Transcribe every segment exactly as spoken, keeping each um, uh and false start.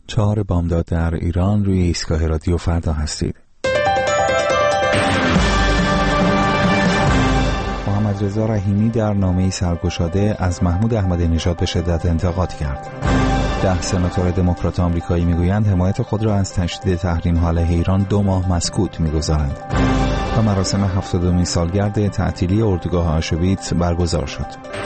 چهار بامداد در ایران، روی ایستگاه رادیو فردا هستید. محمد رضا رحیمی در نامه‌ای سرگشاده از محمود احمدی نژاد به شدت انتقاد کرد. ده سناتور دموکرات آمریکایی میگویند حمایت خود را از تشدید تحریم‌ها علیه ایران دو ماه مسکوت می‌گذارند. و مراسم هفتادمین سالگرد تعطیلی اردوگاه آشویتس برگزار شد.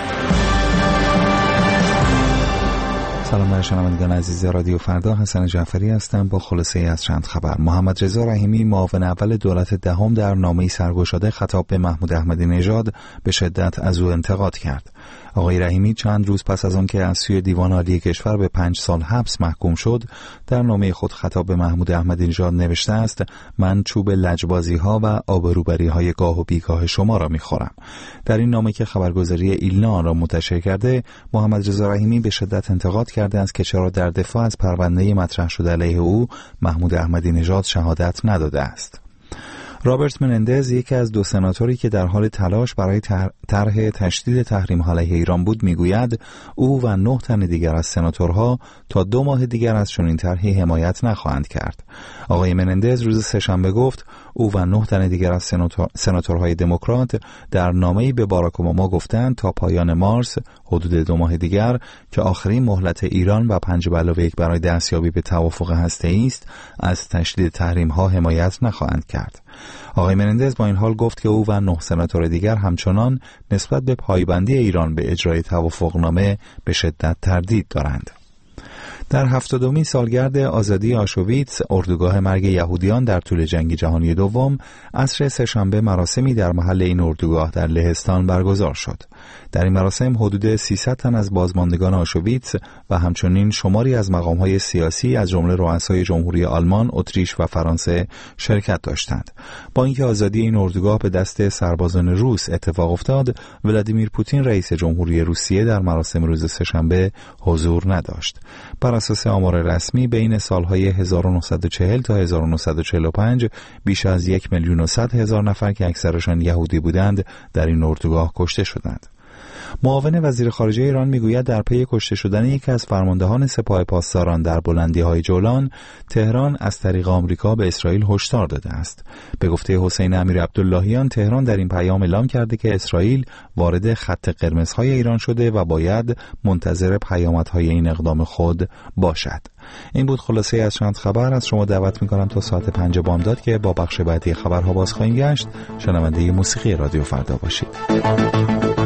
سلام بر شنوندگان عزیز رادیو فردا، حسن جعفری هستم با خلاصه از چند خبر. محمد رضا رحیمی معاون اول دولت دهم در نامه‌ای سرگشاده خطاب به محمود احمدی نژاد به شدت از او انتقاد کرد. آقای رحیمی چند روز پس از آن که از سوی دیوان عالی کشور به پنج سال حبس محکوم شد، در نامه خود خطاب به محمود احمدی نژاد نوشته است: من چوب لجبازی‌ها و آبروبری‌های گاه و بیگاه شما را می‌خورم. در این نامه که خبرگزاری ایلنا آن را منتشر کرده، محمد رضا رحیمی به شدت انتقاد کرده است که چرا در دفاع از پرونده مطرح شده علیه او محمود احمدی نژاد شهادت نداده است. رابرت منندز، یکی از دو سناتوری که در حال تلاش برای طرح تشدید تحریم علیه ایران بود، میگوید او و نه تن دیگر از سناتورها تا دو ماه دیگر از چنین طرحی حمایت نخواهند کرد. آقای منندز روز سه‌شنبه گفت او و نه تن دیگر از سناتور... سناتورهای دموکرات در نامه‌ای به باراک اوباما گفتند تا پایان مارس، حدود دو ماه دیگر که آخرین مهلت ایران و پنج به علاوه یک برای دستیابی به توافق هسته‌ای است، از تشدید تحریم‌ها حمایت نخواهند کرد. آقای منندز با این حال گفت که او و نه سناتور دیگر همچنان نسبت به پایبندی ایران به اجرای توافقنامه به شدت تردید دارند. در هفتادمین سالگرد آزادی آشویتس، اردوگاه مرگ یهودیان در طول جنگ جهانی دوم، عصر سه‌شنبه مراسمی در محل این اردوگاه در لهستان برگزار شد. در این مراسم حدود سیصد تن از بازماندگان آشویتس و همچنین شماری از مقام‌های سیاسی از جمله رؤسای جمهوری آلمان، اتریش و فرانسه شرکت داشتند. با اینکه آزادی این اردوگاه به دست سربازان روس اتفاق افتاد، ولادیمیر پوتین رئیس جمهوری روسیه در مراسم روز سه‌شنبه حضور نداشت. بر اساس آمار رسمی بین سالهای هزار و نهصد و چهل تا هزار و نهصد و چهل و پنج بیش از یک میلیون و صد هزار نفر که اکثرشان یهودی بودند در این اردوگاه کشته شدند. معاون وزیر خارجه ایران میگوید در پی کشته شدن یکی از فرماندهان سپاه پاسداران در بلندی‌های جولان، تهران از طریق آمریکا به اسرائیل هشدار داده است. به گفته حسین امیر عبداللهیان، تهران در این پیام اعلام کرده که اسرائیل وارد خط قرمزهای ایران شده و باید منتظر پیامدهای این اقدام خود باشد. این بود خلاصه از چند خبر. از شما دعوت می‌کنم تا ساعت پنج بامداد که با بخش بعدی خبرها باز خواهیم گشت، شنونده موسیقی رادیو فردا باشید.